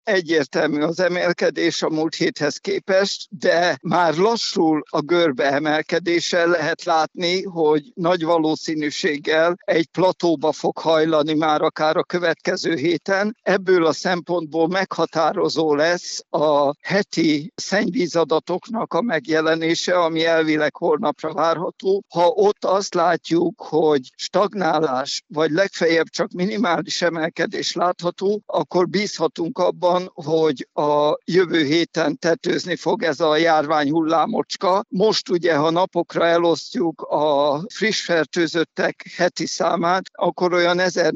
Egyértelmű az emelkedés a múlt héthez képest, de már lassul a görbe emelkedése. Lehet látni, hogy nagy valószínűséggel egy platóba fog hajlani már akár a következő héten. Ebből a szempontból meghatározó lesz a heti szennyvízadatoknak a megjelenése, ami elvileg holnapra várható. Ha ott azt látjuk, hogy stagnálás, vagy legfeljebb csak minimális emelkedés látható, akkor bízhatunk abban, hogy a jövő héten tetőzni fog ez a járvány hullámocska. Most ugye, ha napokra elosztjuk a friss fertőzöttek heti számát, akkor olyan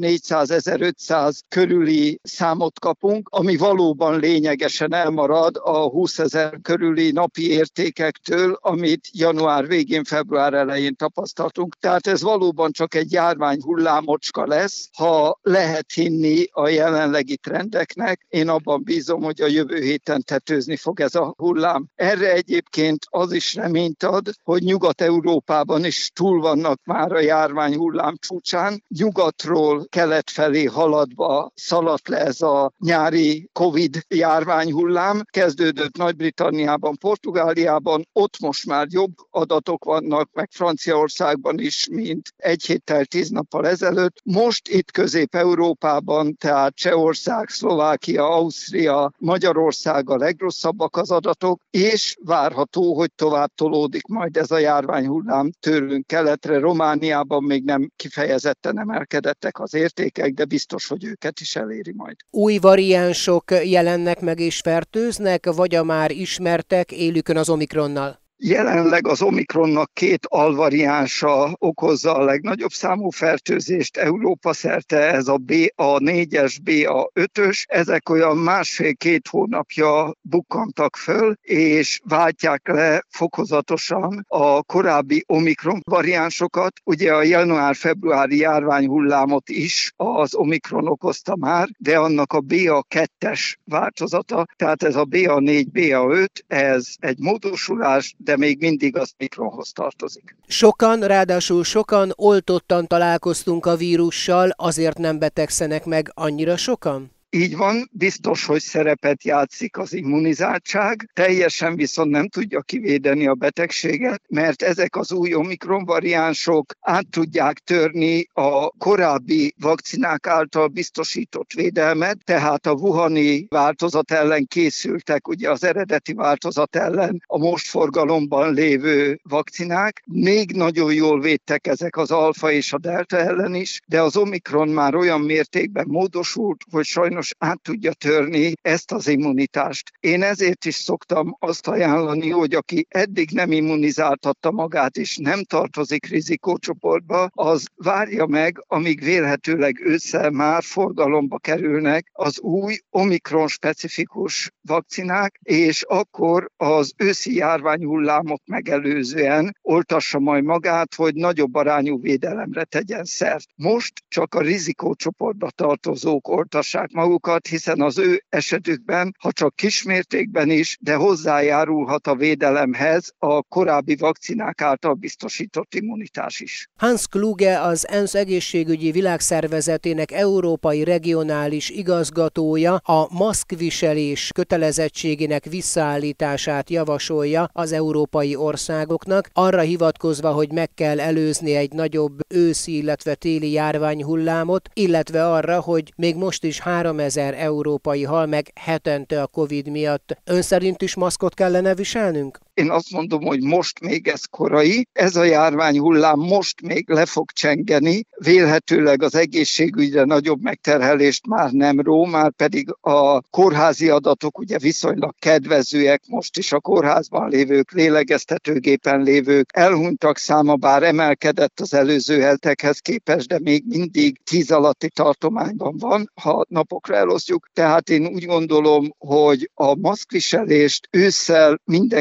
1400-1500 körüli számot kapunk, ami valóban lényegesen elmarad a 20 000 körüli napi értékektől, amit január végén, február elején tapasztaltunk. Tehát ez valóban csak egy járvány hullámocska lesz, ha lehet hinni a jelenlegi trendeknek. Én abban bízom, hogy a jövő héten tetőzni fog ez a hullám. Erre egyébként az is reményt ad, hogy Nyugat-Európában is túl vannak már a járvány hullám csúcsán. Nyugatról kelet felé haladva szaladt le ez a nyári Covid járvány hullám. Kezdődött Nagy-Britanniában, Portugáliában, ott most már jobb adatok vannak, meg Franciaországban is, mint egy héttel, 10 nappal ezelőtt. Most itt Közép-Európában, tehát Csehország, Szlovákia, Ausztria, Magyarország a legrosszabbak az adatok, és várható, hogy tovább tolódik majd ez a járványhullám tőlünk keletre. Romániában még nem kifejezetten emelkedettek az értékek, de biztos, hogy őket is eléri majd. Új variánsok jelennek meg és fertőznek, vagy a már ismertek élükön az Omikronnal? Jelenleg az Omikronnak 2 alvariánsa okozza a legnagyobb számú fertőzést Európa szerte, ez a BA4-es, BA5-ös. Ezek olyan 1,5-2 hónapja bukkantak föl, és váltják le fokozatosan a korábbi Omikron variánsokat. Ugye a január-februári járványhullámot is az Omikron okozta már, de annak a BA2-es változata, tehát ez a BA4, BA5, ez egy módosulás, de még mindig az Omikronhoz tartozik. Ráadásul sokan oltottan találkoztunk a vírussal, azért nem betegszenek meg annyira sokan? Így van, biztos, hogy szerepet játszik az immunizáltság, teljesen viszont nem tudja kivédeni a betegséget, mert ezek az új Omikron variánsok át tudják törni a korábbi vakcinák által biztosított védelmet, tehát a wuhani változat ellen készültek, ugye az eredeti változat ellen a most forgalomban lévő vakcinák. Még nagyon jól védtek ezek az alfa és a delta ellen is, de az Omikron már olyan mértékben módosult, hogy sajnos át tudja törni ezt az immunitást. Én ezért is szoktam azt ajánlani, hogy aki eddig nem immunizáltatta magát és nem tartozik rizikócsoportba, az várja meg, amíg vélhetőleg ősszel már forgalomba kerülnek az új Omikron specifikus vakcinák, és akkor az őszi járványhullámot megelőzően oltassa majd magát, hogy nagyobb arányú védelemre tegyen szert. Most csak a rizikócsoportba tartozók oltassák magukat, hiszen az ő esetükben, ha csak kismértékben is, de hozzájárulhat a védelemhez a korábbi vakcinák által biztosított immunitás is. Hans Kluge, az ENSZ egészségügyi világszervezetének európai regionális igazgatója a maszkviselés kötelezettségének visszaállítását javasolja az európai országoknak, arra hivatkozva, hogy meg kell előzni egy nagyobb őszi, illetve téli járványhullámot, illetve arra, hogy még most is 3000 európai hal meg hetente a Covid miatt. Ön szerint is maszkot kellene viselnünk? Én azt mondom, hogy most még ez korai, ez a járványhullám most még le fog csengeni, vélhetőleg az egészségügyre nagyobb megterhelést már nem ró, már pedig a kórházi adatok ugye viszonylag kedvezőek, most is a kórházban lévők, lélegeztetőgépen lévők, elhunytak száma bár emelkedett az előző hetekhez képest, de még mindig 10 alatti tartományban van, ha napokra elosztjuk. Tehát én úgy gondolom, hogy a maszkviselést ősszel mindenképpen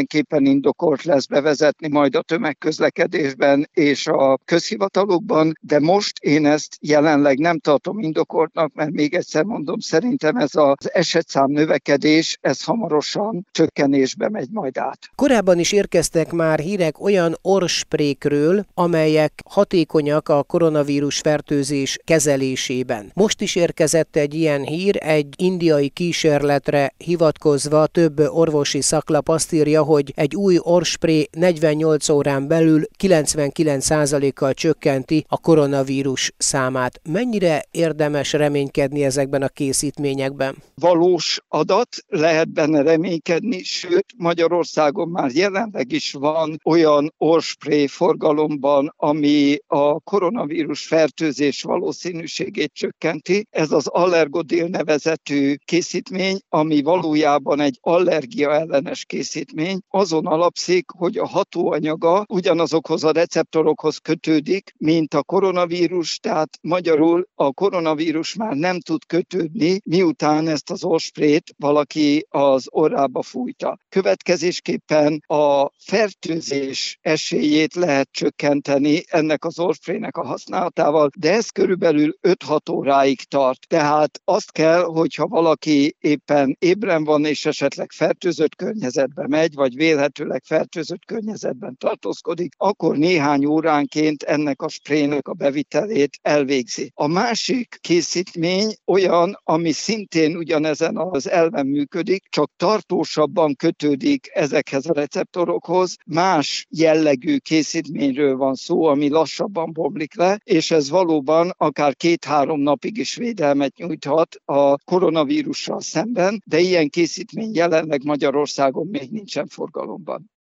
mindenképpen indokolt lesz bevezetni majd a tömegközlekedésben és a közhivatalokban, de most én ezt jelenleg nem tartom indokoltnak, mert még egyszer mondom, szerintem ez az esetszám növekedés, ez hamarosan csökkenésbe megy majd át. Korábban is érkeztek már hírek olyan orrsprékről, amelyek hatékonyak a koronavírus fertőzés kezelésében. Most is érkezett egy ilyen hír, egy indiai kísérletre hivatkozva több orvosi szaklap azt írja, hogy egy új orrspré 48 órán belül 99%-kal csökkenti a koronavírus számát. Mennyire érdemes reménykedni ezekben a készítményekben? Valós adat, lehet benne reménykedni, sőt Magyarországon már jelenleg is van olyan orrspré forgalomban, ami a koronavírus fertőzés valószínűségét csökkenti. Ez az Allergodil nevezetű készítmény, ami valójában egy allergia ellenes készítmény. Azon alapszik, hogy a hatóanyaga ugyanazokhoz a receptorokhoz kötődik, mint a koronavírus, tehát magyarul a koronavírus már nem tud kötődni, miután ezt az orrsprét valaki az orrába fújta. Következésképpen a fertőzés esélyét lehet csökkenteni ennek az orrsprének a használatával, de ez körülbelül 5-6 óráig tart. Tehát azt kell, hogyha valaki éppen ébren van és esetleg fertőzött környezetbe megy, vagy vélhetőleg fertőzött környezetben tartózkodik, akkor néhány óránként ennek a sprének a bevitelét elvégzi. A másik készítmény olyan, ami szintén ugyanezen az elven működik, csak tartósabban kötődik ezekhez a receptorokhoz. Más jellegű készítményről van szó, ami lassabban bomlik le, és ez valóban akár 2-3 napig is védelmet nyújthat a koronavírussal szemben, de ilyen készítmény jelenleg Magyarországon még nincsen forgalomban.